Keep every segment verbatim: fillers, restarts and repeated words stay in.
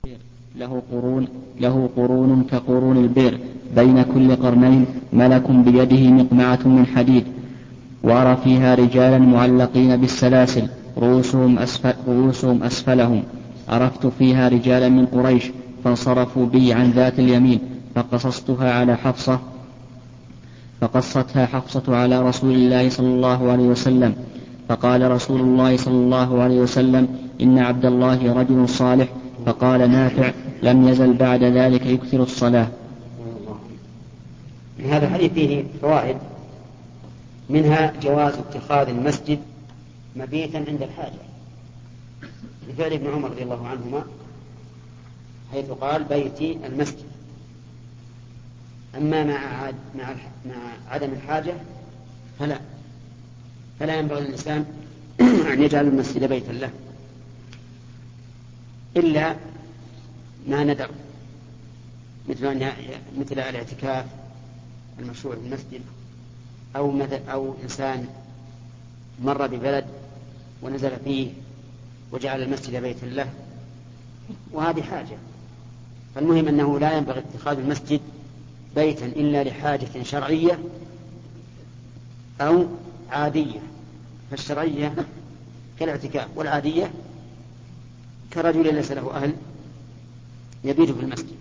له قرون له قرون كقرون البئر بين كل قرنين ملك بيده مقمعة من حديد، وأرى فيها رجالا معلقين بالسلاسل رؤوسهم أسفل رؤوسهم أسفلهم. عرفت فيها رجالا من قريش فانصرفوا بي عن ذات اليمين فقصصتها على حفصة فقصتها حفصة على رسول الله صلى الله عليه وسلم، فقال رسول الله صلى الله عليه وسلم: إن عبد الله رجل صالح. فقال نافع: لم يزل بعد ذلك يكثر الصلاة. هذا الحديث فيه فوائد، منها جواز اتخاذ المسجد مبيتا عند الحاجة لفعل ابن عمر رضي الله عنهما، حيث قال: بيتي المسجد. أما مع مع عدم الحاجة فلا فلا ينبغي للإنسان أن يجعل المسجد بيتا له إلا ما ندر، مثل أن مثل الاعتكاف المشروع في المسجد، أو أو إنسان مر ببلد ونزل فيه وجعل المسجد بيتا له، وهذه حاجة. فالمهم أنه لا ينبغي اتخاذ المسجد بيتا إلا لحاجة شرعية أو عادية. فالشرعية كالاعتكاف، والعادية كرجل ليس له أهل يبيت في المسجد.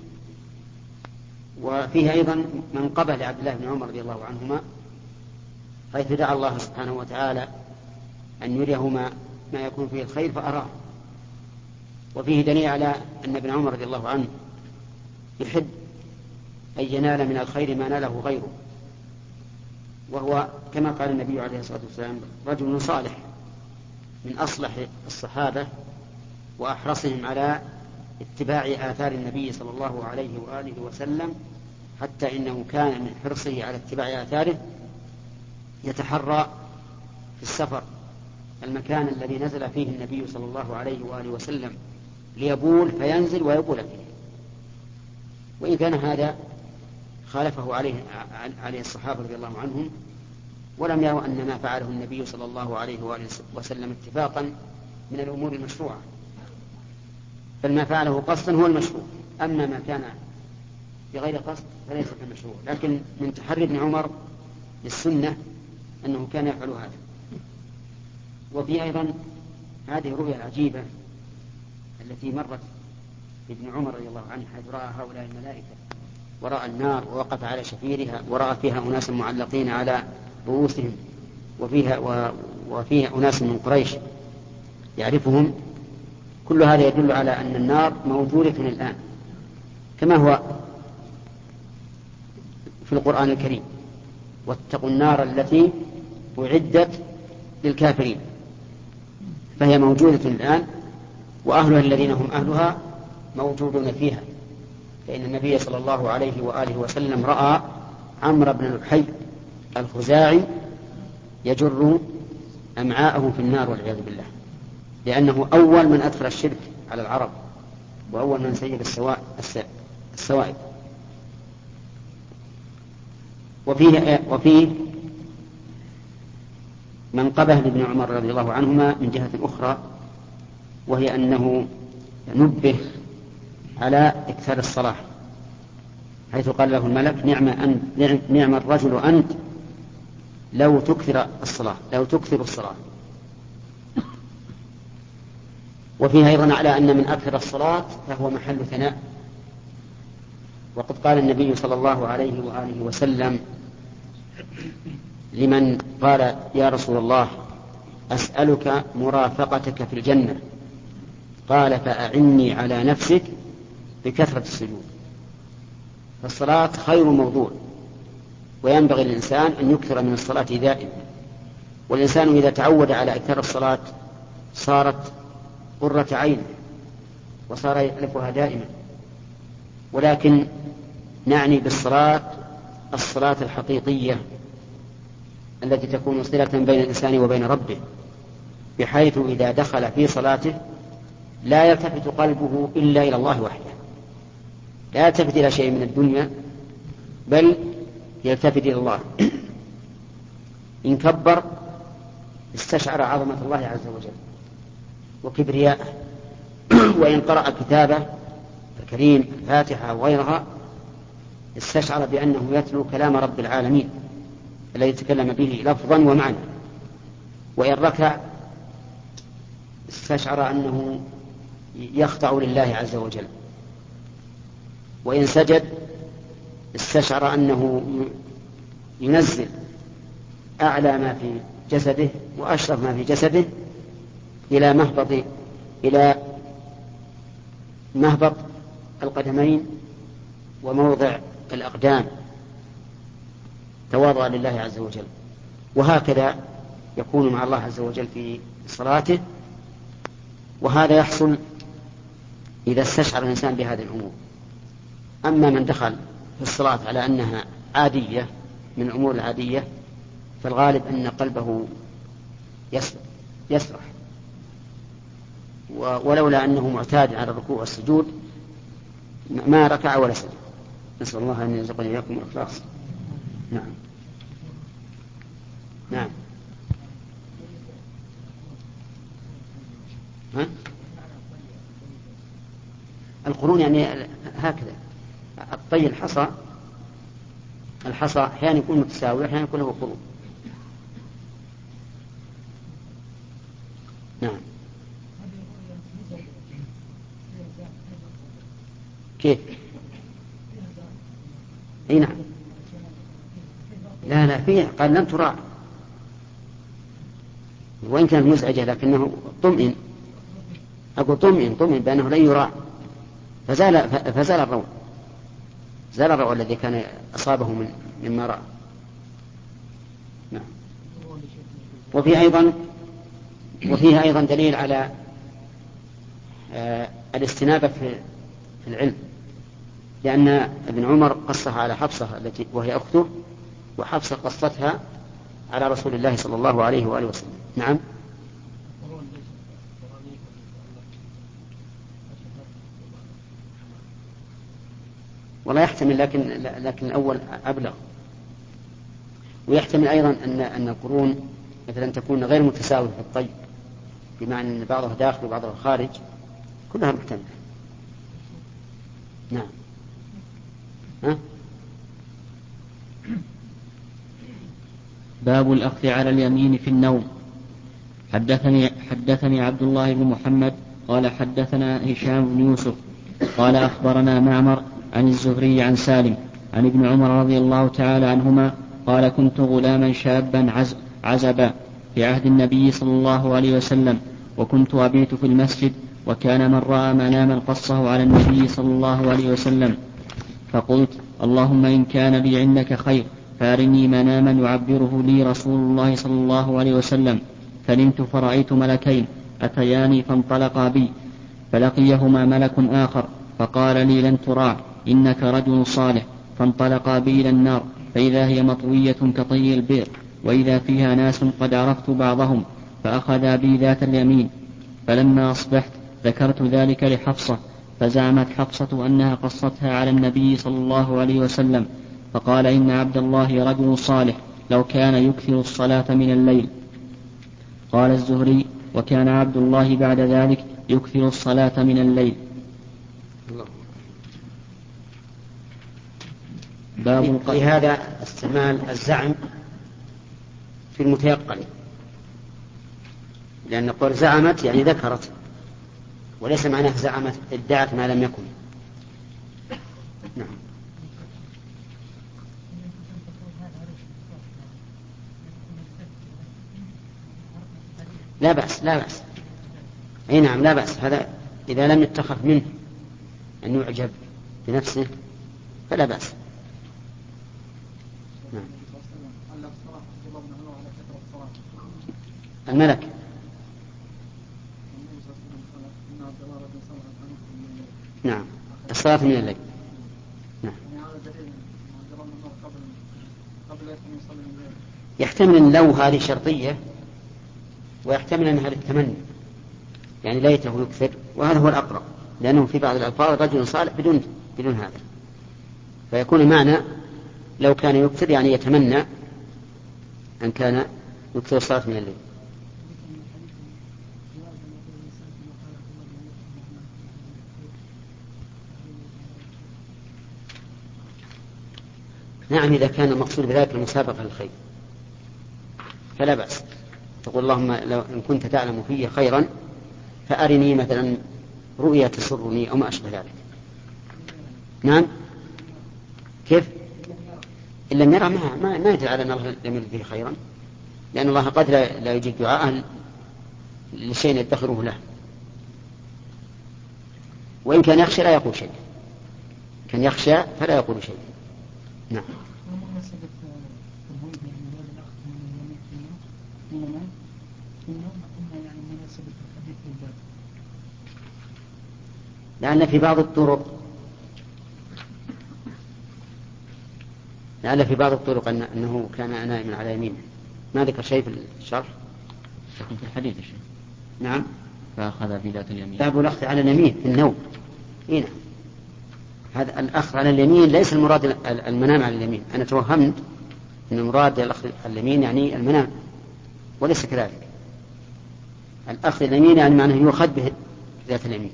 وفيه أيضا منقبة لعبد الله بن عمر رضي الله عنهما، حيث دعا الله سبحانه وتعالى أن يريه ما, ما يكون فيه الخير فأراه. وفيه دليل على أن ابن عمر رضي الله عنه يحب أن ينال من الخير ما ناله غيره، وهو كما قال النبي عليه الصلاة والسلام: رجل صالح من أصلح الصحابة وأحرصهم على اتباع آثار النبي صلى الله عليه وآله وسلم، حتى إنه كان من حرصه على اتباع آثاره يتحرى في السفر المكان الذي نزل فيه النبي صلى الله عليه وآله وسلم ليبول فينزل ويبول فيه. وإن كان هذا خالفه عليه, عليه الصحابة رضي الله عنهم، ولم يروا أن ما فعله النبي صلى الله عليه وآله وسلم اتفاقا من الأمور المشروعة، بل ما فعله قصدا هو المشروع، أما ما كان بغير قصد فليس كمشروع. لكن من تحري ابن عمر للسنة أنه كان يفعل هذا. وفي أيضا هذه الرؤيا العجيبة التي مرت ابن عمر رضي الله عنه، حيث رأى هؤلاء الملائكة ورأى النار ووقف على شفيرها، ورأى فيها أناس معلقين على رؤوسهم، وفيها, وفيها أناس من قريش يعرفهم. كل هذا يدل على أن النار موجودة الآن كما هو في القرآن الكريم: واتقوا النار التي أعدت للكافرين. فهي موجودة الآن، وأهلها الذين هم أهلها موجودون فيها. فإن النبي صلى الله عليه وآله وسلم رأى عمرو بن لحي الخزاعي يجر أمعاءه في النار والعياذ بالله، لأنه أول من أدخل الشرك على العرب، وأول من سيب السوائب. وفيه, وفيه منقبة لابن عمر رضي الله عنهما من جهة أخرى، وهي أنه نبه على إكثار الصلاة، حيث قال له الملك: نعم, أنت نعم الرجل أنت لو تكثر الصلاة لو تكثر الصلاة. وفيها أيضا على أن من أكثر الصلاة فهو محل ثناء. وقد قال النبي صلى الله عليه وآله وسلم لمن قال: يا رسول الله أسألك مرافقتك في الجنة، قال: فأعني على نفسك بكثرة السجود. فالصلاة خير موضوع، وينبغي للإنسان أن يكثر من الصلاة دائما. والإنسان إذا تعود على إكثار الصلاة صارت قرة عين، وصار يألفها دائما. ولكن نعني بالصلاة الصلاة الحقيقية التي تكون صلة بين الإنسان وبين ربه، بحيث إذا دخل في صلاته لا يلتفت قلبه إلا إلى الله وحده، لا يلتفت إلى شيء من الدنيا، بل يلتفت إلى الله. إن كبر استشعر عظمة الله عز وجل وكبرياءه، وإن قرأ كتابه الكريم الفاتحة وغيرها استشعر بأنه يتلو كلام رب العالمين الذي تكلم به لفظا ومعنى، وإن ركع استشعر أنه يخضع لله عز وجل، وإن سجد استشعر أنه ينزل أعلى ما في جسده وأشرف ما في جسده إلى مهبط إلى مهبط القدمين وموضع الأقدام تواضعا لله عز وجل. وهكذا يكون مع الله عز وجل في صلاته، وهذا يحصل إذا استشعر الإنسان بهذه الأمور. أما من دخل في الصلاة على أنها عادية من الأمور العادية فالغالب أن قلبه يسرح، ولولا أنه معتاد على الركوع والسجود ما ركع ولا سجد. نسأل الله أن يرزقنا إياكم الإخلاص. نعم نعم ها؟ القرون يعني هكذا الطي الحصى الحصى أحيانا يكون متساوي أحيانا يكون له قرون. نعم. كيف؟ اي نعم. لا لا فيه قال لم تراع، وإن كانت مزعجة لكنه طمئن. أقول طمئن طمئن بأنه لن يراع، فزال فزال الروع، زال الروع الذي كان أصابه من مما رأى. نعم. وفيه أيضا وفيه أيضا دليل على آه الاستنابة في العلم، لأن ابن عمر قصها على حفصة التي وهي أخته، وحفصة قصتها على رسول الله صلى الله عليه وآله وسلم. نعم. والله يحتمل، لكن لكن الأول أبلغ. ويحتمل أيضا أن أن القرون مثلا تكون غير متساوية في الطي، بمعنى أن بعضها داخل وبعضها خارج، كلها محتملة. نعم. ها؟ باب الأخذ على اليمين في النوم. حدثني, حدثني عبد الله بن محمد قال حدثنا هشام بن يوسف قال أخبرنا معمر عن الزهري عن سالم عن ابن عمر رضي الله تعالى عنهما قال كنت غلاما شابا عز عزبا في عهد النبي صلى الله عليه وسلم، وكنت أبيت في المسجد، وكان من رأى مناما قصه على النبي صلى الله عليه وسلم، فقلت اللهم إن كان لي عندك خير فارني مناما يعبره لي رسول الله صلى الله عليه وسلم. فنمت فرأيت ملكين أتياني فانطلقا بي، فلقيهما ملك آخر فقال لي لن تراع إنك رجل صالح، فانطلقا بي إلى النار فإذا هي مطوية كطي البئر، وإذا فيها ناس قد عرفت بعضهم، فأخذا بي ذات اليمين. فلما أصبحت ذكرت ذلك لحفصة، فزعمت حفصة أنها قصتها على النبي صلى الله عليه وسلم، فقال إن عبد الله رجل صالح لو كان يكثر الصلاة من الليل. قال الزهري وكان عبد الله بعد ذلك يكثر الصلاة من الليل. باب لهذا استعمال الزعم في المتيقن، لأن قول زعمت يعني ذكرت، وليس معناه زعمت ادعت ما لم يكن. نعم. لا بأس لا بأس أي نعم لا بأس، هذا إذا لم يتخف منه أن يعجب بنفسه فلا بأس. نعم. الملك نعم الصلاة من الليل. نعم. يحتمل أن لو هذه شرطية، ويحتمل أنها للتمني، يعني ليته يكثر، وهذا هو الأقرب، لأنه في بعض الألفاظ رجل صالح بدون بدون هذا، فيكون معنى لو كان يكثر يعني يتمنى أن كان يكثر الصلاة من الليل. نعم إذا كان المقصود بذلك المسابقة للخير فلا بأس، تقول اللهم لو إن كنت تعلم في خيرا فأرني مثلا رؤيا تسرني أو ما أشبه ذلك. نعم كيف؟ إن لم يرى ما, ما, ما يدل على أن الله لم يرد فيه خيرا، لأن الله قد لا, لا يجيب دعاءه لشيء يدخره له، وإن كان يخشى لا يقول شيء، كان يخشى فلا يقول شيء. نعم. لأن في بعض الطرق لعل في بعض الطرق أنه كان نائما على يمينه، ما ذكر شيء في الشرح في الحديث الشيء. نعم. فأخذ بذات اليمين. باب الأخذ على اليمين في النوم. هنا هذا الأخذ على اليمين ليس المراد المنام على اليمين، أنا توهمت أن المراد الأخذ على اليمين يعني المنام، وليس كذلك. الأخذ على اليمين يعني معناه يؤخذ به ذات اليمين.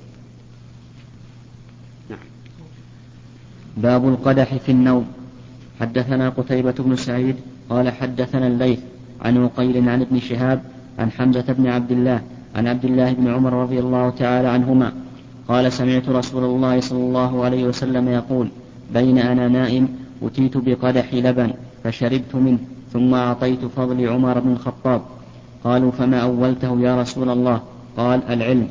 نعم. باب القدح في النوم. حدثنا قتيبة بن سعيد قال حدثنا الليث عن عقيل عن ابن شهاب عن حمزة بن عبد الله عن عبد الله بن عمر رضي الله تعالى عنهما قال سمعت رسول الله صلى الله عليه وسلم يقول بين أنا نائم أتيت بقدح لبن فشربت منه ثم أعطيت فضل عمر بن الخطاب. قالوا فما أولته يا رسول الله؟ قال العلم.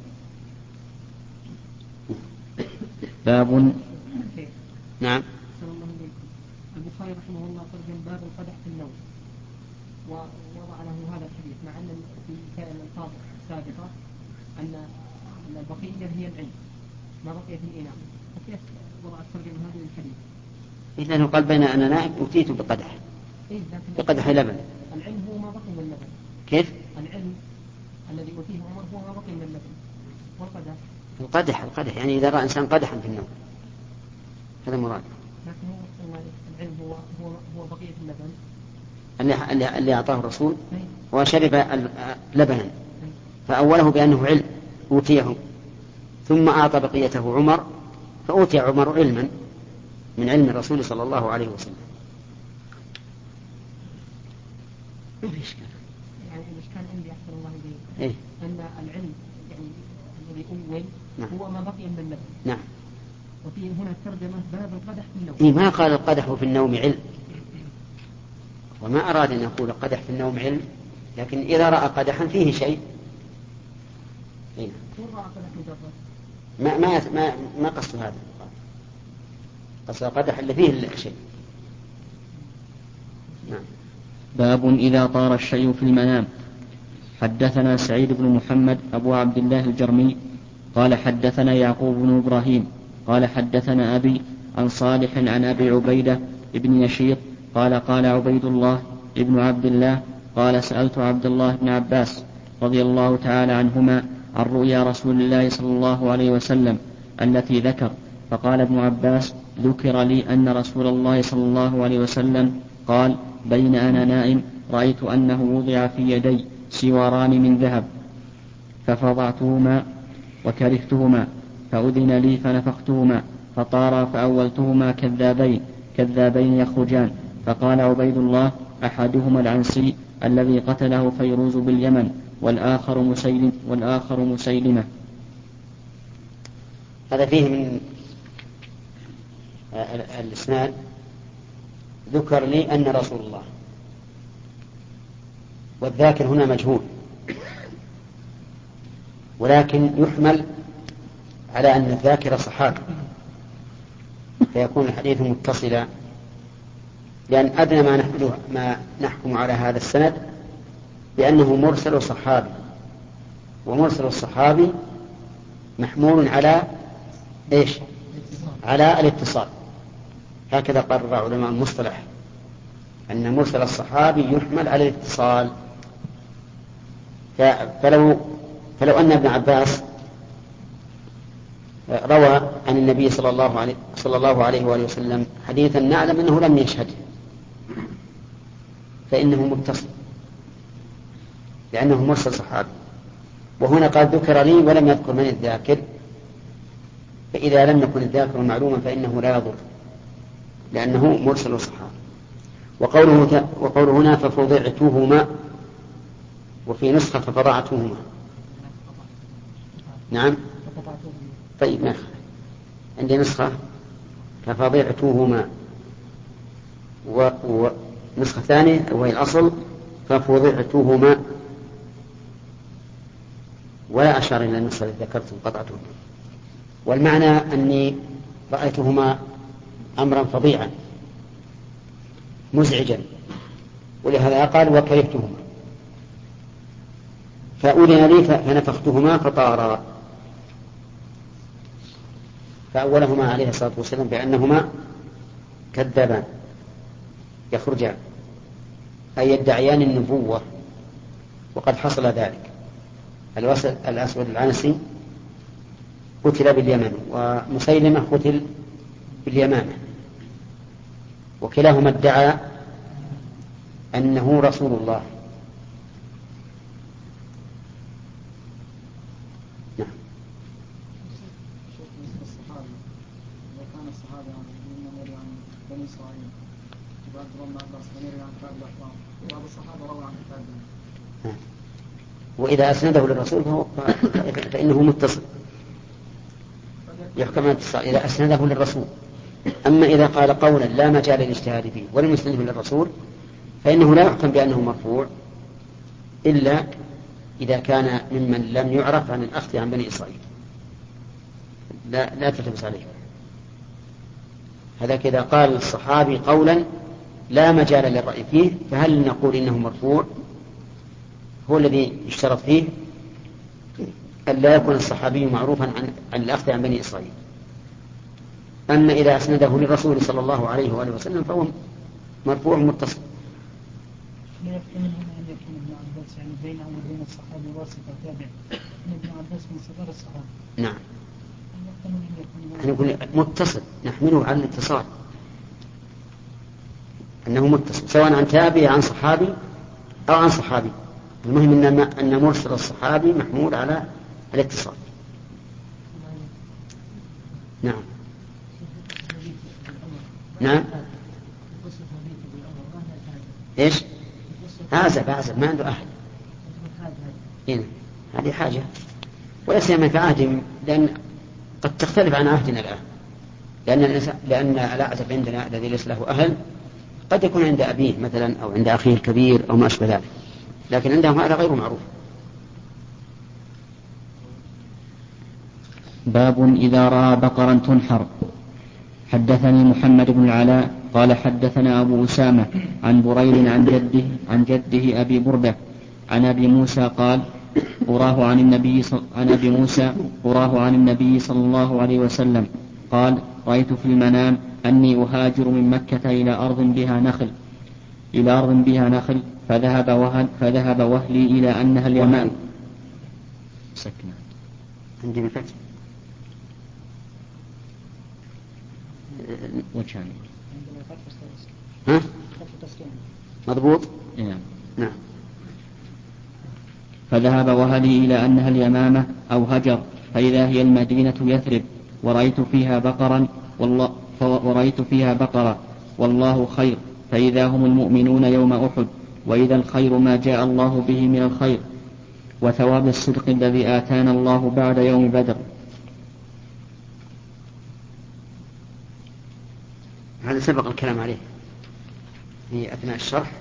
باب. نعم. البخاري رحمه الله ترجم باب القدح في النوم، ووضع له هذا الحديث مع أن في كان الألفاظ السابقة أن البقية هي العلم ما بقي في الإناء، فكيف وضع الترجمة هذه الحديث؟ إذن قال بين أنا نائم أتيت بقدح إيه بقدح لبن. العلم هو ما بقي من اللبن. كيف؟ العلم الذي أتيه عمر هو ما بقي من اللبن، والقدح القدح القدح يعني إذا رأى إنسان قدحا في النوم، هذا مراد. لكن هو العلم هو هو هو بقية اللبن اللي اللي, اللي أعطاه الرسول وشرب لبنا، فأوله بأنه علم أوتيه، ثم أعطى بقيته عمر فأوتي عمر علما من علم الرسول صلى الله عليه وسلم. ما في إشكال. يعني الإشكال عندي أحسن الله إليه إيه؟ أن العلم يعني الذي أول نعم. هو ما بقي من اللبن. نعم. وفي هنا الترجمة باب القدح في النوم. إيه ما قال القدح في النوم علم، وما أراد أن يقول القدح في النوم علم، لكن إذا رأى قدحا فيه شيء. إيه؟ ما ما ما ما قصد هذا، قصد القدح اللي فيه شيء. نعم. باب إذا طار الشيء في المنام. حدثنا سعيد بن محمد أبو عبد الله الجرمي قال حدثنا يعقوب بن إبراهيم قال حدثنا أبي عن صالح عن أبي عبيدة ابن يشيط قال قال عبيد الله ابن عبد الله قال سألت عبد الله بن عباس رضي الله تعالى عنهما عن رؤيا رسول الله صلى الله عليه وسلم التي ذكر، فقال ابن عباس ذكر لي أن رسول الله صلى الله عليه وسلم قال بين أنا نائم رأيت أنه وضع في يدي سواران من ذهب ففضعتهما وكرهتهما فأذن لي فنفختهما فطارا فأولتهما كذابين كذابين يخرجان. فقال عبيد الله أحدهما العنسي الذي قتله فيروز باليمن والآخر مسيلم والآخر مسيلمة. هذا فيه من الإسناد ذكر لي أن رسول الله، والذاكر هنا مجهول، ولكن يحمل على أن الذاكر صحابي فيكون الحديث متصلا، لأن أدنى ما نحكم, ما نحكم على هذا السند بأنه مرسل صحابي، ومرسل الصحابي محمول على إيش؟ على الاتصال. هكذا قرر علماء المصطلح أن مرسل الصحابي يحمل على الاتصال. فلو, فلو أن ابن عباس روى عن النبي صلى الله عليه, صلى الله عليه وآله وسلم حديثا نعلم أنه لم يشهد فإنه متصل لأنه مرسل صحابي، وهنا قال ذكر لي ولم يذكر من الذاكر، فإذا لم يكن الذاكر معلوما فإنه لا يضر. لأنه مرسل الصحابة. وقوله, وقوله هنا ففضعتهما، وفي نسخة ففضعتهما. نعم. طيب ما عندي نسخة ففضعتهما، ونسخة ثانية وهي الأصل ففضعتهما، ولا أشار إلى النسخة التي ذكرتم قطعتهما. والمعنى أني رأيتهما أمرا فظيعا مزعجا، ولهذا قال وكرهتهما، فأذن لي فنفختهما فطارا. فأولهما عليه الصلاة والسلام بأنهما كذبان يخرجان، أي يدعيان النبوة، وقد حصل ذلك. الأسود العنسي قتل باليمن، ومسيلمة قتل باليمامة، وكلاهما ادعى أنه رسول الله. نعم. وإذا أسنده للرسول فهو فإنه متصل، يحكم الاتصال إذا أسنده للرسول. أما إذا قال قولا لا مجال للاجتهاد فيه ولم يسنده للرسول فإنه لا يحكم بأنه مرفوع إلا إذا كان ممن لم يعرف عن الأخذ عن بني إسرائيل، لا, لا تلتبس عليه. هذا كذا قال الصحابي قولا لا مجال للرأي فيه، فهل نقول إنه مرفوع؟ هو الذي اشترط فيه أن لا يكون الصحابي معروفا عن, عن الأخذ عن بني إسرائيل. أما إذا أسنده للرسول صلى الله عليه وآله وسلم فهو مرفوع متصل. لا يحتمل هنا أن يكون ابن عباس يعني بينه وبين الصحابي واسطة تابع، ابن عباس من صغار الصحابة. نعم. نقول متصل، نحمله على الاتصال، أنه متصل سواء عن تابع عن صحابي أو عن صحابي. المهم أن أن مرسل الصحابي محمول على الاتصال. نعم. نعم. إيش؟ عازب عازب ما عنده أهل. هنا هذه حاجة، ولا سيما في عهد، لأن قد تختلف عن عهدنا الآن، لأن لأن الأعزب عندنا الذي ليس له أهل قد يكون عند أبيه مثلا أو عند أخيه الكبير أو ما أشبه ذلك، لكن عندهم هذا غير معروف. باب إذا رأى بقرا تنحر. حدثني محمد بن العلاء قال حدثنا أبو أسامة عن بريد عن جده عن جده أبي بردة عن أبي موسى قال أراه عن النبي عن أبي موسى أراه عن النبي صلى الله عليه وسلم قال رأيت في المنام أني أهاجر من مكة إلى أرض بها نخل إلى أرض بها نخل فذهب وهل فذهب وهلي إلى أنها اليمن. سكنة عندي بالفتح وجهان. ها؟ مضبوط. نعم. نعم. فذهب وهلي إلى أنها اليمامة أو هجر فإذا هي المدينة يثرب ورأيت فيها بقرا والله ورأيت فيها بقرة والله خير فإذا هم المؤمنون يوم أحد وإذا الخير ما جاء الله به من الخير وثواب الصدق الذي آتانا الله بعد يوم بدر. هذا سبق الكلام عليه في أثناء الشرح،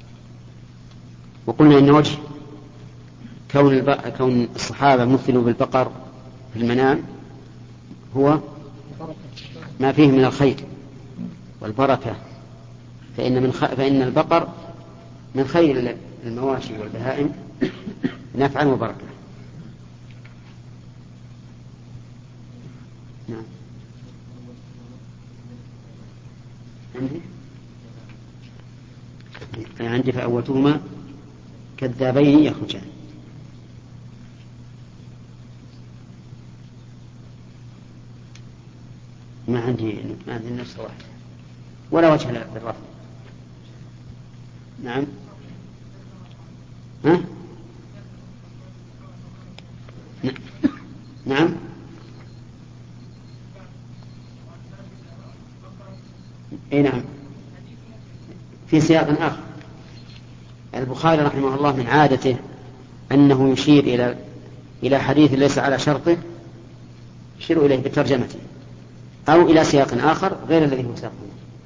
وقلنا إن وجه كون, الب... كون الصحابة مثلوا بالبقر في المنام هو ما فيه من الخير والبركة، فإن, من خ... فإن البقر من خير المواشي والبهائم نفعا وبركة. نعم. عندي عندي فأولتهما كذابين يخرجان. ما عندي ما عندي نفس واحد ولا وجه للرفض. نعم. ها؟ نعم. اي نعم في سياق آخر. البخاري رحمه الله من عادته أنه يشير إلى إلى حديث ليس على شرطه يشير إليه بترجمته أو إلى سياق آخر غير الذي هو ساقه.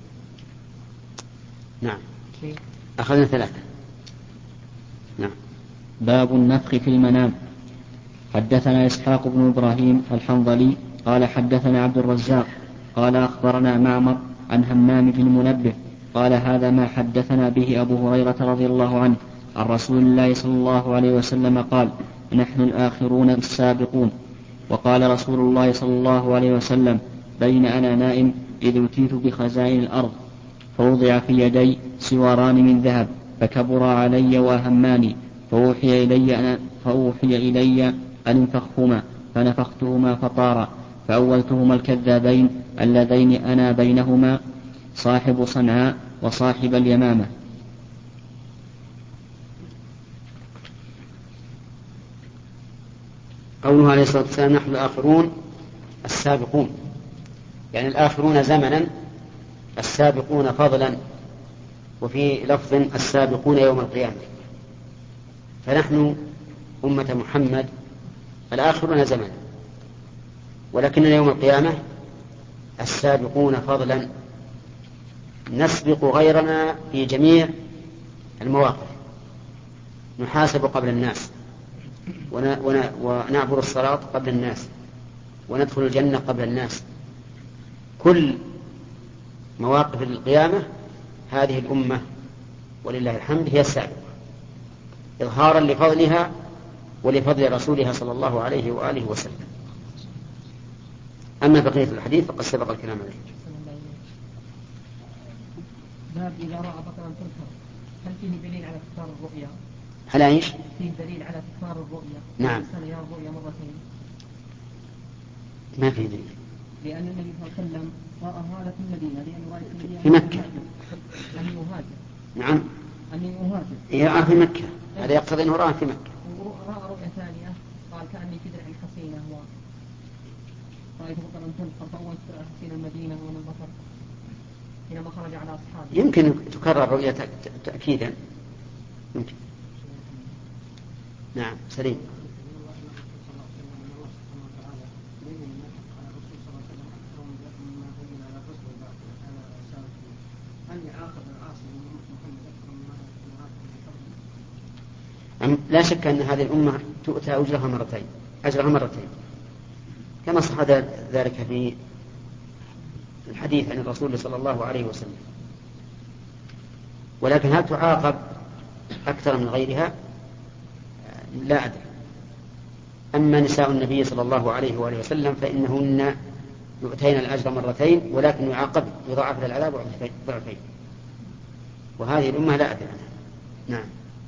نعم أخذنا ثلاثة. نعم. باب النفخ في المنام. حدثنا إسحاق بن إبراهيم الحنظلي قال حدثنا عبد الرزاق قال أخبرنا معمر عن همام بن منبه قال هذا ما حدثنا به أبو هريرة رضي الله عنه عن رسول الله صلى الله عليه وسلم قال نحن الآخرون السابقون. وقال رسول الله صلى الله عليه وسلم بين أنا نائم إذ أتيت بخزائن الأرض فوضع في يدي سواران من ذهب فكبر علي وأهماني فأوحي إلي أن, فأوحي إلي أن انفخهما فنفختهما فطارا فأولتهما الكذابين اللذين أنا بينهما صاحب صنعاء وصاحب اليمامة. قوله عليه الصلاة والسلام نحن الآخرون السابقون يعني الآخرون زمنا السابقون فضلا وفي لفظ السابقون يوم القيامة. فنحن أمة محمد الآخرون زمنا ولكننا يوم القيامة السابقون فضلا نسبق غيرنا في جميع المواقف. نحاسب قبل الناس ونعبر الصراط قبل الناس وندخل الجنة قبل الناس. كل مواقف القيامة هذه الأمة ولله الحمد هي السابقة إظهارا لفضلها ولفضل رسولها صلى الله عليه وآله وسلم. أما بقية الحديث فقد سبق الكلام عليه. باب إذا رأى بطلا تنكر هل فيه دليل على تكرار الرؤيا؟ هل ايش؟ فيه دليل على تكرار الرؤيا. نعم. الإنسان يرى الرؤيا مرتين. ما فيه دليل. لأن النبي صلى الله عليه وسلم رأى هذا في المدينة لأنه رأى في المدينة في مكة. أن يهاجر. نعم. أن يهاجر. يرى في مكة. هذا يقتضي أنه رأى في مكة. ورأى رؤيا ثانية قال كأني في درع حصينة ورأيت بطلا تنكر فأول حصين المدينة ومن البصر حينما خرج على أصحابه. يمكن تكرر رؤية تأكيدا يمكن. نعم سليم. لا شك أن هذه الأمة تؤتى أجرها مرتين أجرها مرتين كما صح ذلك في الحديث عن الرسول صلى الله عليه وسلم. ولكن هل تعاقب أكثر من غيرها؟ لا أدري. أما نساء النبي صلى الله عليه وآله وسلم فإنهن يؤتين الأجر مرتين ولكن يعاقب يضاعف العذاب ضعفين. وهذه الأمة لا أدري عنها. نعم.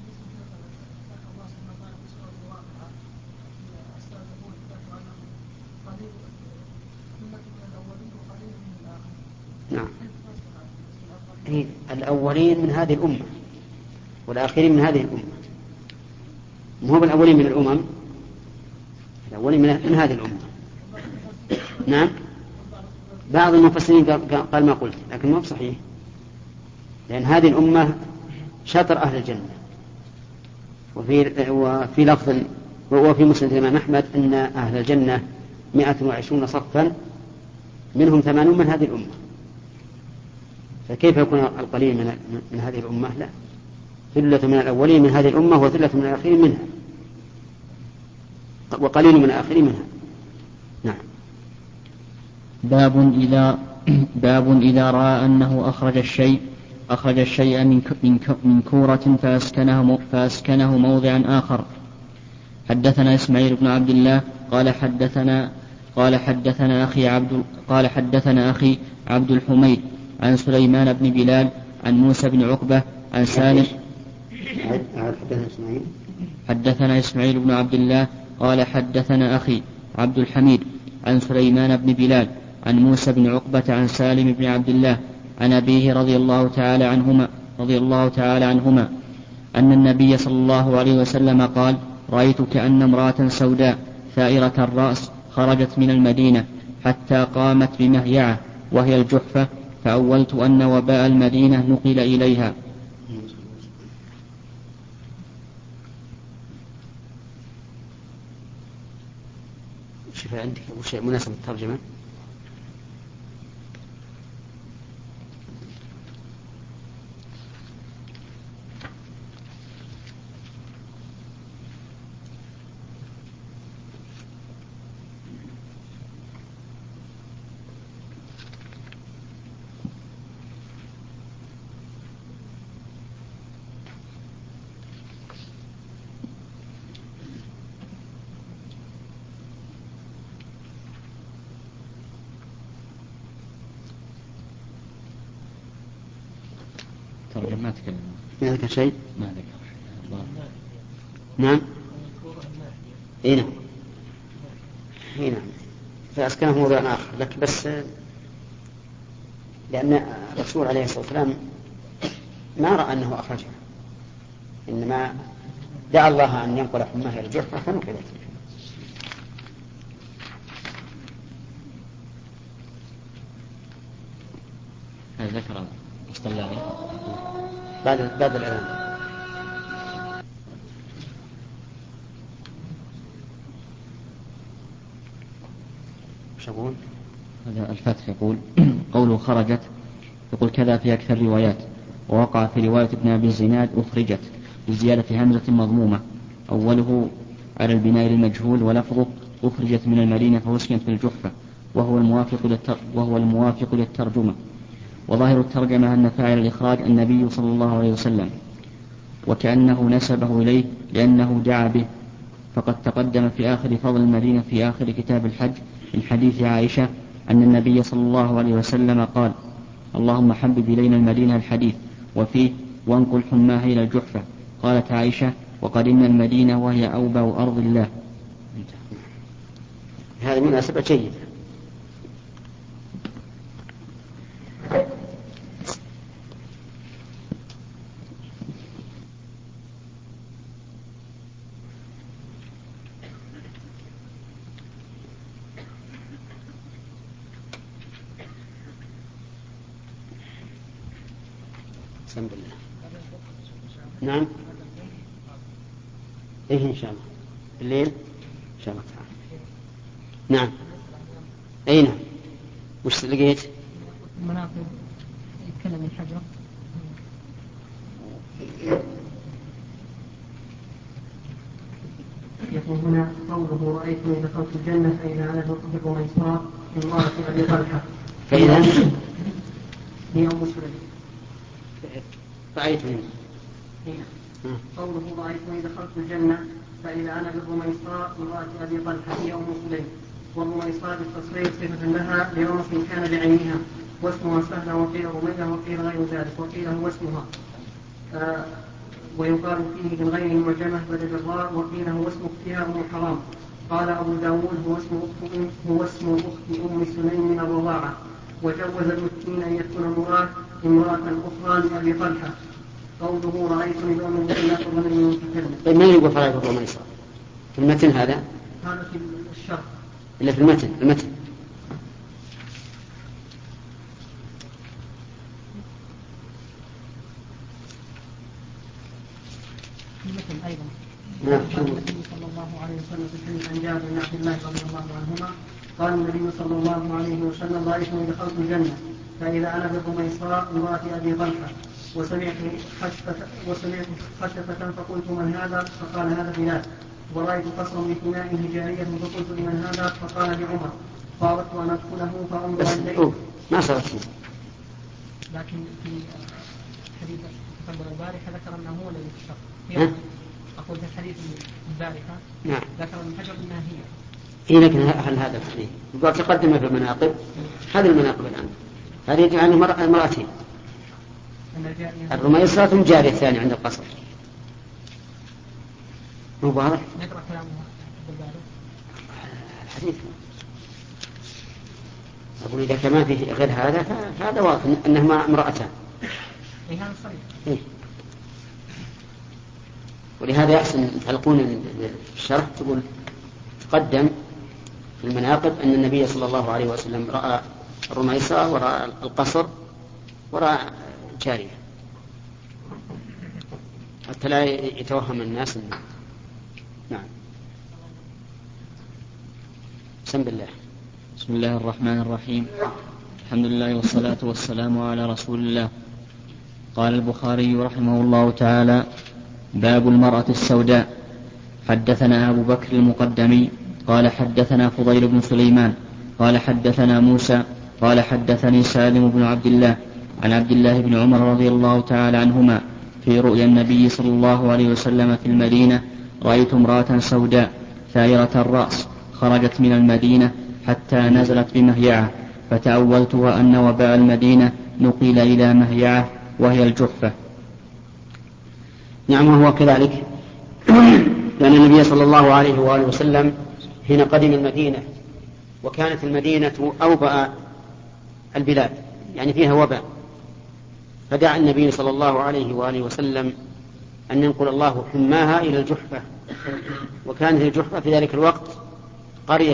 نعم. الأولين من هذه الأمة والآخرين من هذه الأمة. مو بالأولين من الأمم الأولين من هذه الأمة. نعم. بعض المفسرين قال ما قلت لكن ما بصحيح لأن هذه الأمة شطر أهل الجنة. وفي, وفي لفظ وفي مسند الإمام أحمد أن أهل الجنة مئة وعشرون صفا منهم ثمانون من هذه الأمة. فكيف يكون القليل من, من هذه الأمة؟ لا، ثلة من الأولين من هذه الأمة وثلة من الآخرين منها وقليل من الآخرين منها. نعم. باب إذا باب إذا رأى أنه أخرج الشيء أخرج الشيء من من كورة فأسكنه فأسكنه موضعا آخر. حدثنا إسماعيل بن عبد الله قال حدثنا قال حدثنا أخي عبد قال حدثنا أخي عبد الحميد عن سليمان بن بلال عن موسى بن عقبة عن سالم. حدثنا إسماعيل بن عبد الله قال حدثنا أخي عبد الحميد عن سليمان بن بلال عن موسى بن عقبة عن سالم بن عبد الله عن أبيه رضي الله تعالى عنهما رضي الله تعالى عنهما أن النبي صلى الله عليه وسلم قال: رأيت كأن امرأة سوداء ثائرة الرأس خرجت من المدينة حتى قامت بمهيعة وهي الجحفة فأولت أن وباء المدينة نقل إليها. شوف عندك شيء مناسب الترجمة. ترجم ما تكلم. ما ذكر شيء؟ ما ذكر شيء. نعم. اي نعم. اي نعم. فأسكنه موضوع آخر لكن بس لأن الرسول عليه الصلاة والسلام ما رأى أنه أخرجها، إنما دعا الله أن ينقل حماه إلى الجحفة فنقلت. هذا ذكر مصطلحي بعد بعد الإعلان. وش أقول؟ هذا الفتح يقول قوله خرجت يقول كذا في أكثر الروايات، ووقع في رواية ابن أبي الزناد أخرجت بزيادة همزة مضمومة أوله على البناء للمجهول ولفظه أخرجت من المدينة فأسكنت في الجحفة، وهو الموافق للتر... وهو الموافق للترجمة. وظاهر الترجمة أن فاعل الإخراج النبي صلى الله عليه وسلم، وكأنه نسبه إليه لأنه دعا به، فقد تقدم في آخر فضل المدينة في آخر كتاب الحج من حديث عائشة أن النبي صلى الله عليه وسلم قال اللهم حبب إلينا المدينة الحديث، وفيه وانقل حماه إلى الجحفة. قالت عائشة وقدمنا المدينة وهي أوبى أرض الله. هذه مناسبة جيدة. بسم الله. نعم. إيه إن شاء الله الليل إن شاء الله تعالى. نعم. أي نعم. وش لقيت؟ مناقب يتكلم الحجر. يقول هنا قوله رأيتني دخلت الجنة فإذا أنا بالرميصاء امرأة أبي طلحة. فإذا هي أم سليم. رأيتني. قوله رأيتني دخلت الجنة فإذا أنا بالرميصاء امرأة أبي طلحة هي أم سليم. والرميصاء بالتصريف صفة لها لرمص كان بعينها، واسمها سهلة وقيل رمية وقيل غير ذلك وقيل هو اسمها. آه ويقال فيه من غير المعجمة بدل الراء وقيل هو اسم اختها أم حرام. قال أبو داود هو اسم أخت هو اسم أخت أم سليم من الرضاعة. وجوز المتين أن يكون مراد امرأة أخرى لأبي طلحة. قوله رأيتني بأم المؤمنات ومن المتكلم. طيب ما يقول فرائض الرميصاء في المتن هذا؟ هذا في الشرح. إلا في المتن المتن. المتن أيضا. نعم. قال النبي صلى الله عليه وسلم في الحديث عن جابر بن عبد الله رضي الله عنهما قال النبي صلى الله عليه وسلم رأيتني دخلت الجنة فإذا أنا بالرميصاء امرأة أبي طلحة وسمعت خشفة وسمعت خشفة فقلت من هذا؟ فقال هذا بلال. ورأيت قصرا بفناء جارية فقلت لمن هذا؟ فقال لعمر. فأردت أن أدخله فأنظر إليه. ما صارت فيه. لكن في حديث تقدم البارحة ذكر أنه هو الذي في الشرح. أقول في الحديث البارحة نعم. ذكر ابن حجر أنها هي. إيه لكن هل هذا الحديث؟ يقول تقدم في المناقب. هذه المناقب الآن. هذه يجب أن امرأتين. الرميصاء جارية الثاني عند القصر. مو واضح؟ نقرأ كلامه الحديث. أقول إذا كمان فيه غير هذا فهذا واضح أنهما امرأتان. إيه هذا صحيح. إيه. ولهذا يحسن تعلقون الشرح تقول تقدم في المناقب أن النبي صلى الله عليه وسلم رأى الرميصاء ورأى القصر وراء جارية حتى لا يتوهم الناس إنه. نعم. بسم الله. بسم الله الرحمن الرحيم. الحمد لله والصلاة والسلام على رسول الله. قال البخاري رحمه الله تعالى: باب المرأة السوداء. حدثنا أبو بكر المقدمي قال حدثنا فضيل بن سليمان قال حدثنا موسى قال حدثني سالم بن عبد الله عن عبد الله بن عمر رضي الله تعالى عنهما في رؤيا النبي صلى الله عليه وسلم في المدينة: رأيت امرأة سوداء ثائرة الرأس خرجت من المدينة حتى نزلت بمهيعة، فتأولتها أن وباء المدينة نقل إلى مهيعة وهي الجحفة. نعم، وهو كذلك، لأن النبي صلى الله عليه وآله وسلم حين قدم المدينة وكانت المدينة أوبأ البلاد، يعني فيها وباء، فدعا النبي صلى الله عليه وآله وسلم أن ينقل الله حماها إلى الجحفة. وكانت الجحفة في ذلك الوقت قرية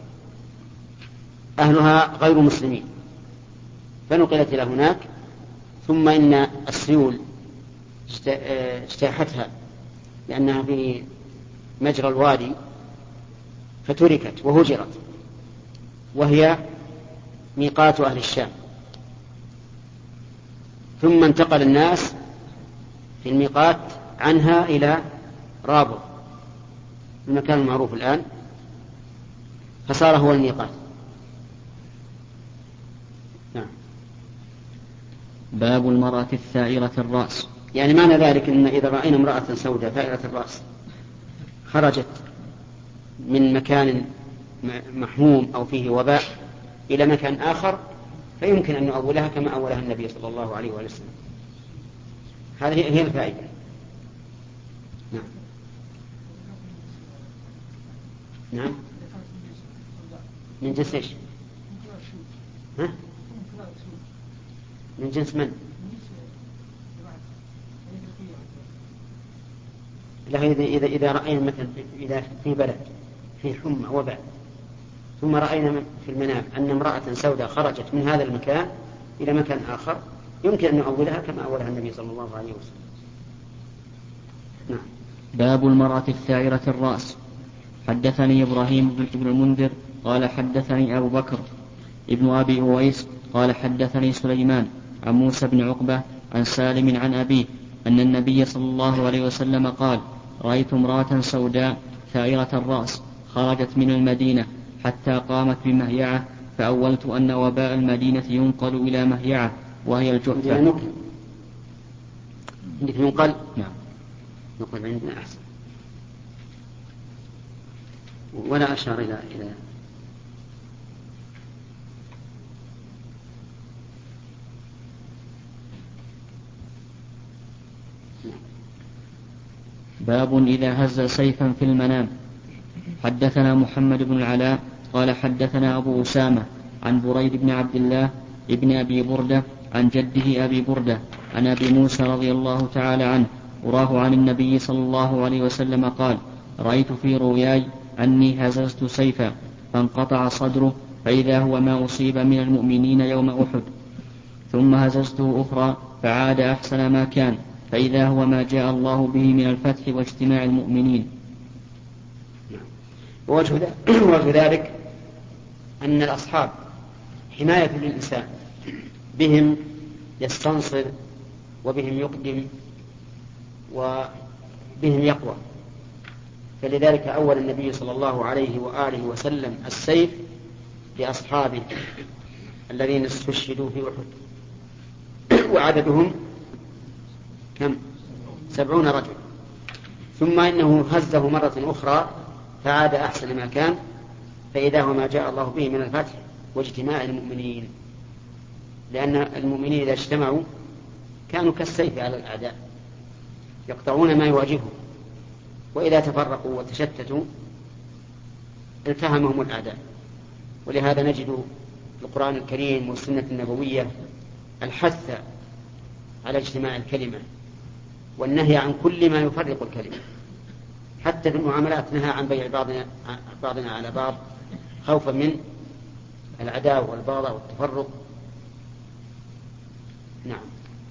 أهلها غير مسلمين، فنقلت إلى هناك، ثم إن السيول اجتاحتها لأنها في مجرى الوادي فتركت وهجرت، وهي ميقات أهل الشام. ثم انتقل الناس في الميقات عنها إلى رابغ، المكان المعروف الآن، فصار هو الميقات. نعم. باب المرأة الثائرة الرأس. يعني معنى ذلك أن إذا رأينا امرأة سوداء ثائرة الرأس خرجت من مكان محموم أو فيه وباء إلى مكان آخر، فيمكن أن نؤولها كما أولها النبي صلى الله عليه وسلم. هذه هي الفائدة. نعم. نعم. من جنس إيش؟ ها؟ من جنس من؟ لا، إذا إذا رأينا مثلا إذا في بلد في حمى وباء، ثم رأينا في المنام أن امرأة سوداء خرجت من هذا المكان إلى مكان آخر، يمكن أن نؤولها كما أولها النبي صلى الله عليه وسلم. نعم. باب المرأة الثائرة الرأس. حدثني إبراهيم بن المنذر قال حدثني أبو بكر ابن أبي أويس قال حدثني سليمان عن موسى بن عقبة عن سالم عن أبيه أن النبي صلى الله عليه وسلم قال: رأيت امرأة سوداء ثائرة الرأس خرجت من المدينة حتى قامت بمهيعة، فأولت أن وباء المدينة ينقل إلى مهيعة وهي الجحفة. عندك ينقل؟ نعم. نقل عندنا أحسن، ولا أشار إلى إلى باب إذا هز سيفا في المنام. حدثنا محمد بن العلاء قال حدثنا أبو أسامة عن بريد بن عبد الله ابن أبي بردة عن جده أبي بردة عن أبي موسى رضي الله تعالى عنه وراه عن النبي صلى الله عليه وسلم قال: رأيت في رؤياي أني هززت سيفا فانقطع صدره فإذا هو ما أصيب من المؤمنين يوم أحد، ثم هززته أخرى فعاد أحسن ما كان فإذا هو ما جاء الله به من الفتح واجتماع المؤمنين. ووجه ذلك أن الأصحاب حماية للإنسان، بهم يستنصر وبهم يقدم وبهم يقوى، فلذلك أول النبي صلى الله عليه وآله وسلم السيف لأصحابه الذين استشهدوا في أحد، وعددهم كم؟ سبعون رجل. ثم إنه هزه مرة أخرى فعاد أحسن ما كان فإذا هو ما جاء الله به من الفتح واجتماع المؤمنين، لأن المؤمنين إذا اجتمعوا كانوا كالسيف على الأعداء يقطعون ما يواجههم، وإذا تفرقوا وتشتتوا التهمهم الأعداء. ولهذا نجد في القرآن الكريم والسنة النبوية الحث على اجتماع الكلمة والنهي عن كل ما يفرق الكلمة، حتى في المعاملات نهى عن بيع بعضنا, بعضنا على بعض خوفا من العداوة والبغضاء والتفرق. نعم.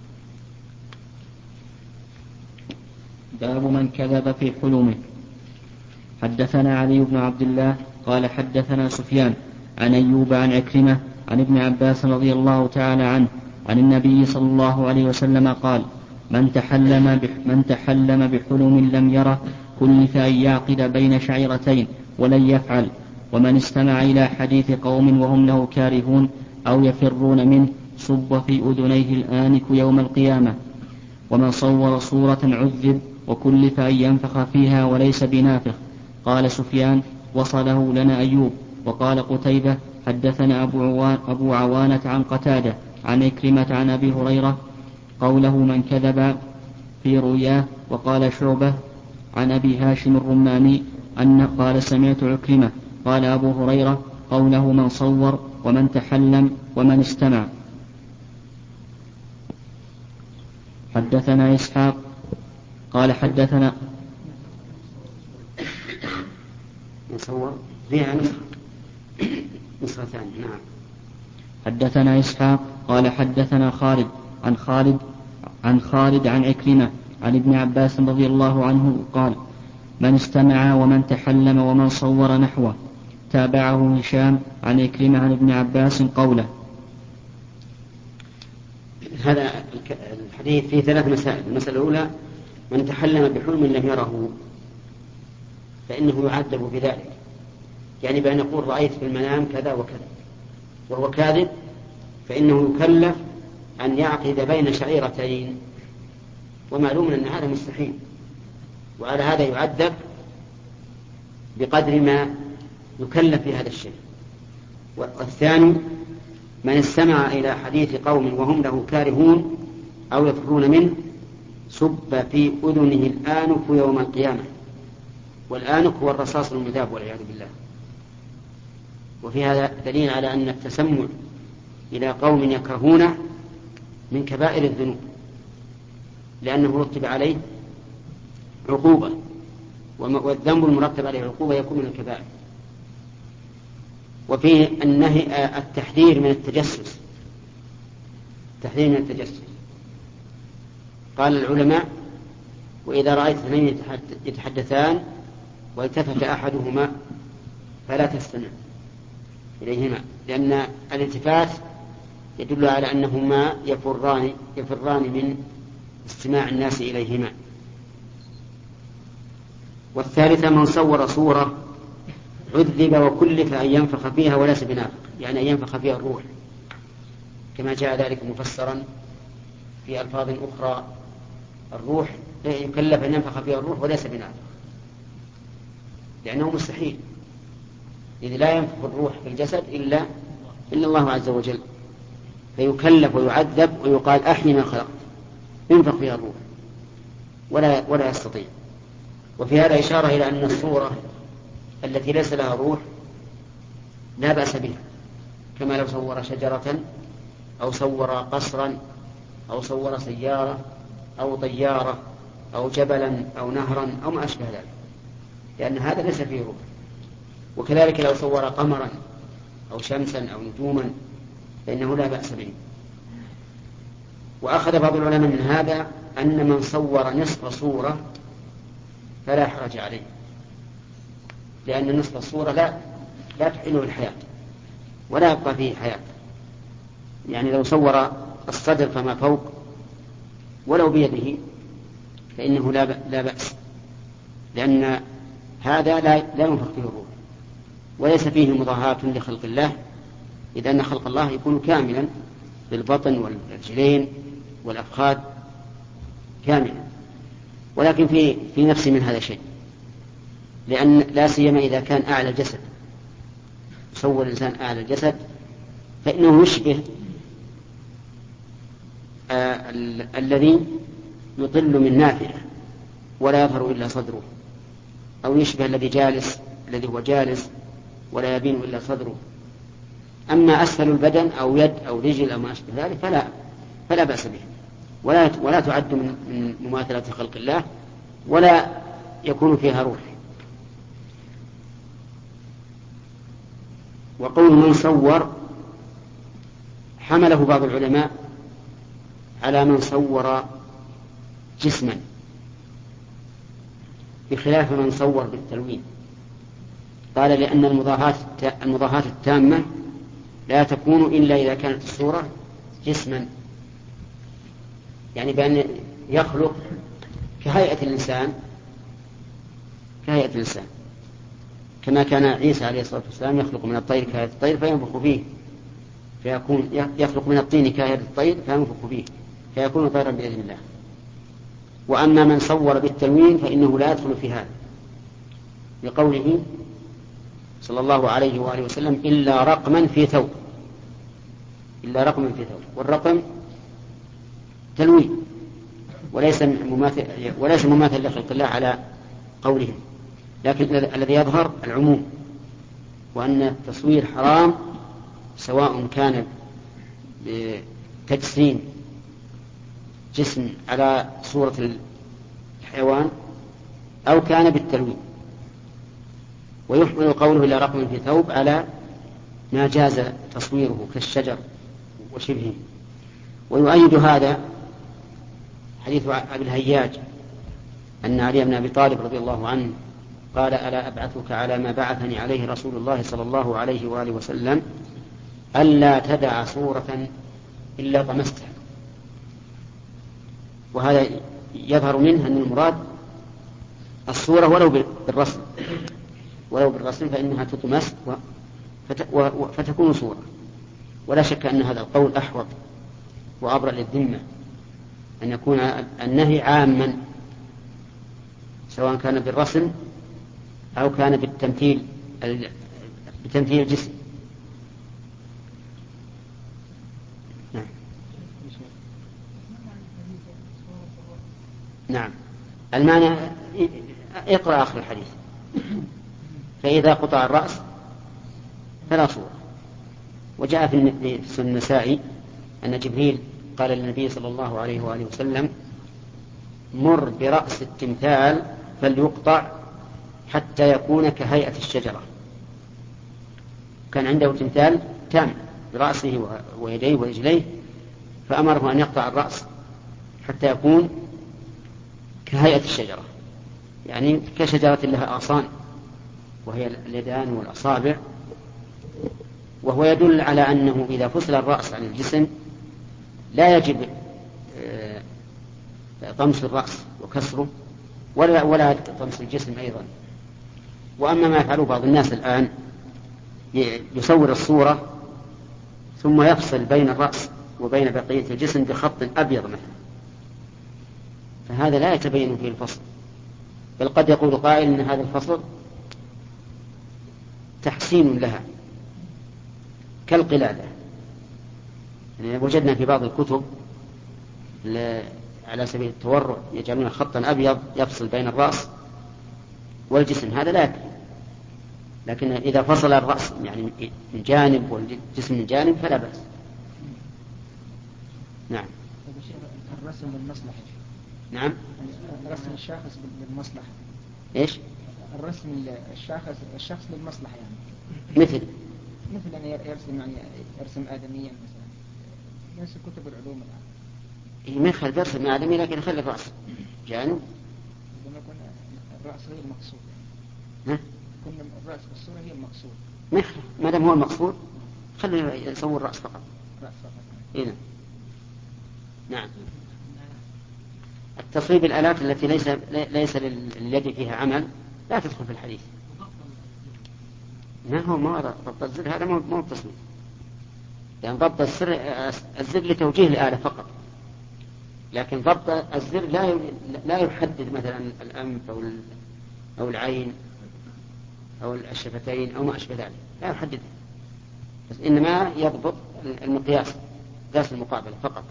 باب من كذب في حلمه. حدثنا علي بن عبد الله قال حدثنا سفيان عن أيوب عن عكرمة عن ابن عباس رضي الله تعالى عنه عن النبي صلى الله عليه وسلم قال: من تحلم, من تحلم بحلم لم يره كلف أن يعقد بين شعيرتين ولن يفعل. ومن استمع إلى حديث قوم وهم له كارهون أو يفرون منه صب في أذنيه الآنك يوم القيامة. ومن صور صورة عذب وكلف أن ينفخ فيها وليس بنافخ. قال سفيان: وصله لنا أيوب. وقال قتيبة: حدثنا أبو, عوان أبو عوانة عن قتادة عن عكرمة عن أبي هريرة قوله: من كذب في رؤياه. وقال شعبة عن أبي هاشم الرماني أن قال: سمعت عكرمة. قال أبو هريرة: قوله: من صور ومن تحلم ومن استمع. حدثنا إسحاق قال حدثنا مصور فيها نسختان. نعم. حدثنا إسحاق قال حدثنا خالد عن خالد عن خالد عن عكرمة عن ابن عباس رضي الله عنه قال: من استمع ومن تحلم ومن صور نحوه. تابعه هشام عن عكرمة عن ابن عباس قوله. هذا الحديث فيه ثلاث مسائل. المسألة الأولى: من تحلم بحلم لم يره فإنه يعذب بذلك، يعني بأن يقول رأيت في المنام كذا وكذا وهو كاذب، فإنه يكلف أن يعقد بين شعيرتين، ومعلوم أن هذا مستحيل، وعلى هذا يعذب بقدر ما يكلف في هذا الشيء. والثاني: من استمع إلى حديث قوم وهم له كارهون أو يفرون منه صب في أذنه الآنك يوم القيامة. والآنك هو الرصاص المذاب والعياذ بالله. وفي هذا دليل على أن التسمع إلى قوم يكرهونه من كبائر الذنوب، لأنه رتب عليه عقوبة، والذنب المرتب عليه عقوبة يكون من الكبائر. وفيه النهي التحذير من التجسس، التحذير من التجسس. قال العلماء: وإذا رأيت اثنين يتحدثان والتفت أحدهما فلا تستمع إليهما، لأن الالتفات يدل على أنهما يفران, يفران من استماع الناس إليهما. والثالثة: من صور صورة عذب وكلف أن ينفخ فيها وليس بنافخ، يعني أن ينفخ فيها الروح، كما جاء ذلك مفسرا في ألفاظ أخرى: الروح يكلف أن ينفخ فيها الروح وليس بنافخ، لأنه مستحيل، إذ لا ينفخ الروح في الجسد إلا إلا الله عز وجل، فيكلف ويعذب ويقال: أحيي ما خلقت، ينفخ فيها الروح، ولا, ولا يستطيع. وفي هذا إشارة إلى أن الصورة التي ليس لها روح لا بأس بها، كما لو صور شجرة أو صور قصرا أو صور سيارة أو طيارة أو جبلا أو نهرا أو ما أشبه ذلك، لأن هذا ليس فيه روح. وكذلك لو صور قمرا أو شمسا أو نجوما فإنه لا بأس به. وأخذ بعض العلماء من هذا أن من صور نصف صورة فلا حرج عليه، لأن نصف الصورة لا لا تحله الحياة ولا يبقى فيه حياة. يعني لو صور الصدر فما فوق ولو بيده فإنه لا لا بأس، لأن هذا لا لا ينفخ فيه الروح وليس فيه مضاهاة لخلق الله، إذ أن خلق الله يكون كاملا بالبطن والرجلين والأفخاذ كاملا. ولكن في في نفسه من هذا شيء، لأن لا سيما إذا كان أعلى الجسد، صور الإنسان أعلى الجسد فإنه يشبه آه ال- الذي يطل من نافذة ولا يظهر إلا صدره، أو يشبه الذي جالس الذي هو جالس ولا يبين إلا صدره. أما أسفل البدن أو يد أو رجل أو ما أشبه ذلك فلا فلا بأس به، ولا ولا تعد من مماثلة خلق الله ولا يكون فيها روح. وقول من صور حمله بعض العلماء على من صور جسما بخلاف من صور بالتلوين. قال لأن المضاهاة التامة لا تكون إلا إذا كانت الصورة جسما، يعني بأن يخلق كهيئة الإنسان كهيئة الإنسان كما كان عيسى عليه الصلاة والسلام يخلق من الطير كهيئة الطير فينفخ فيه فيكون يخلق من الطين كهيئة الطير فينفخ فيه فيكون طيرا بإذن الله. وأما من صور بالتلوين فإنه لا يدخل في هذا، لقوله صلى الله عليه وآله وسلم إلا رقما في ثوب إلا رقما في ثوب والرقم تلوين وليس مماثل وليس مماثل لخلق الله على قولهم، لكن الذي يظهر العموم، وأن التصوير حرام سواء كان بتجسيم جسم على صورة الحيوان أو كان بالتلوين. ويحمل قوله إلى رقم في ثوب على ما جاز تصويره كالشجر وشبهه. ويؤيد هذا حديث أبي الهياج أن علي بن أبي طالب رضي الله عنه قال ألا أبعثك على ما بعثني عليه رسول الله صلى الله عليه وآله وسلم ألا تدع صورة إلا طمستها. وهذا يظهر منه أن المراد الصورة ولو بالرسم ولو بالرسم فإنها تطمس فتكون صورة. ولا شك أن هذا القول أحوط وأبرأ للذمة أن يكون النهي عاما سواء كان بالرسم أو كان بالتمثيل بتمثيل الجسم. نعم. نعم المعنى اقرأ آخر الحديث فإذا قطع الرأس فلا صورة. وجاء في سنن النسائي أن جبريل قال للنبي صلى الله عليه وآله وسلم مر برأس التمثال فليقطع حتى يكون كهيئة الشجرة. كان عنده تمثال تام برأسه ويديه ورجليه فأمره أن يقطع الرأس حتى يكون كهيئة الشجرة، يعني كشجرة لها أغصان وهي اليدان والأصابع. وهو يدل على أنه إذا فصل الرأس عن الجسم لا يجب طمس الرأس وكسره ولا ولا طمس الجسم أيضا. وأما ما يفعله بعض الناس الآن يصور الصورة ثم يفصل بين الرأس وبين بقية الجسم بخط أبيض مثلا، فهذا لا يتبين فيه الفصل، بل قد يقول قائل إن هذا الفصل تحسين لها كالقلادة. يعني وجدنا في بعض الكتب على سبيل التورع يجعلون خطا أبيض يفصل بين الرأس والجسم، هذا لا يكفي. لكن إذا فصل الرأس يعني من جانب والجسم من جانب فلا بأس. نعم. الرسم بالمصلحة. نعم. رسم الشخص بالمصلحة. إيش؟ الرسم الشخص الشخص للمصلحة يعني. مثل. مثل أن يرسم يعني يرسم آدميا مثلا. يرسم كتب العلوم الآن. إيه ما يخلي يرسم آدمي لكن يخلي الرأس جانب. لما يكون الرأس هي المقصود. ها؟ كل الرأس بالصورة هي المقصود. ما ما دام هو المقصود خليه يصور الرأس فقط. رأس فقط. إيه. نعم. التصويب الآلات التي ليس ليس لليد فيها عمل لا تدخل في الحديث. ما هو ما ضبط الزر هذا مو مو تصويب، يعني ضبط الزر الزر لتوجيه الآلة فقط، لكن ضبط الزر لا لا يحدد مثلا الأنف أو أو العين أو الشفتين أو ما أشبه ذلك، لا يحدد، بس إنما يضبط المقياس قياس المقابلة فقط.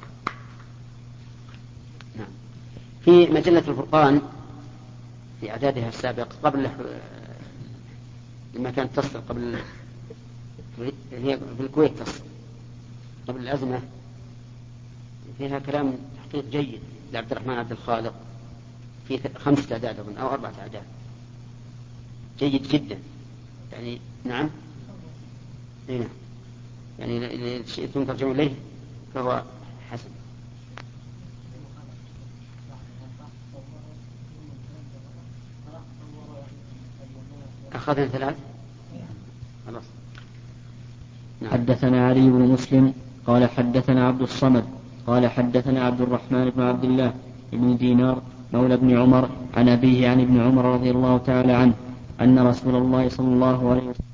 نعم. في مجلة الفرقان في إعدادها السابق قبل لما كانت تصل قبل هي في الكويت تصل قبل الأزمة، فيها كلام تحقيق جيد لعبد الرحمن عبد الخالق في خمسة أعداد أو أربعة أعداد جيد جدا يعني. نعم. هنا يعني شيء ترجمون إليه فهو حسن. أخذنا ثلاث خلاص. نعم. حدثنا علي بن مسلم قال حدثنا عبد الصمد قال حدثنا عبد الرحمن بن عبد الله بن دينار مولى ابن عمر عن أبيه عن ابن عمر رضي الله تعالى عنه أن رسول الله صلى الله عليه وسلم